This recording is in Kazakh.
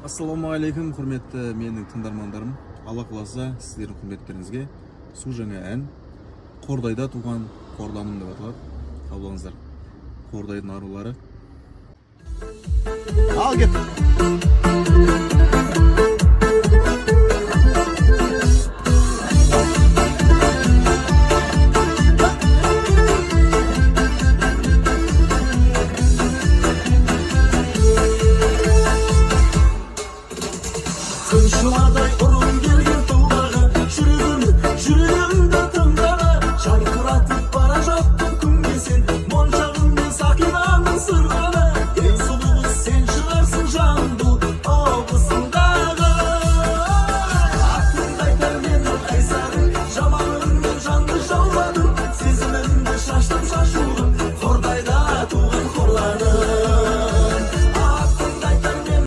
Ассалаумағалейкум, құрметті менің тыңдармандарым. Алла қаласа сіздердің құрметтеріңізге су жаңа ән Қордайда туған қорданым деп аталады. Қабылдаңыздар. Қордайдың арулары. Ал кет. Kışlarda